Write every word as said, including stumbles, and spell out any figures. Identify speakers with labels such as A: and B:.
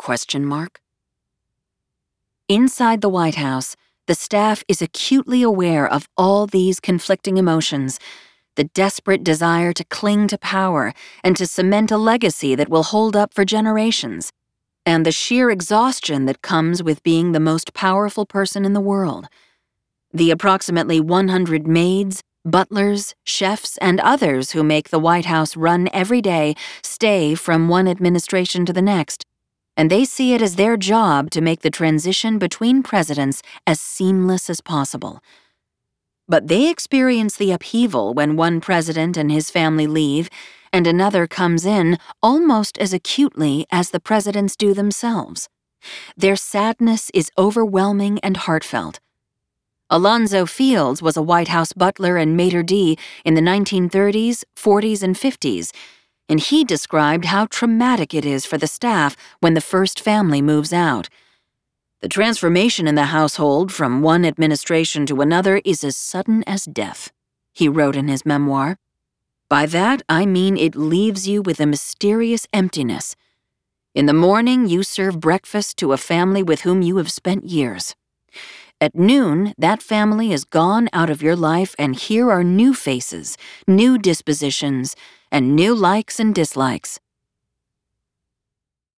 A: Question mark. Inside the White House, the staff is acutely aware of all these conflicting emotions, the desperate desire to cling to power and to cement a legacy that will hold up for generations, and the sheer exhaustion that comes with being the most powerful person in the world. The approximately one hundred maids, butlers, chefs, and others who make the White House run every day stay from one administration to the next, and they see it as their job to make the transition between presidents as seamless as possible. But they experience the upheaval when one president and his family leave, and another comes in almost as acutely as the presidents do themselves. Their sadness is overwhelming and heartfelt. Alonzo Fields was a White House butler and maitre d' in the nineteen thirties, forties, and fifties, and he described how traumatic it is for the staff when the first family moves out. The transformation in the household from one administration to another is as sudden as death, he wrote in his memoir. By that, I mean it leaves you with a mysterious emptiness. In the morning, you serve breakfast to a family with whom you have spent years. At noon, that family is gone out of your life, and here are new faces, new dispositions, and new likes and dislikes.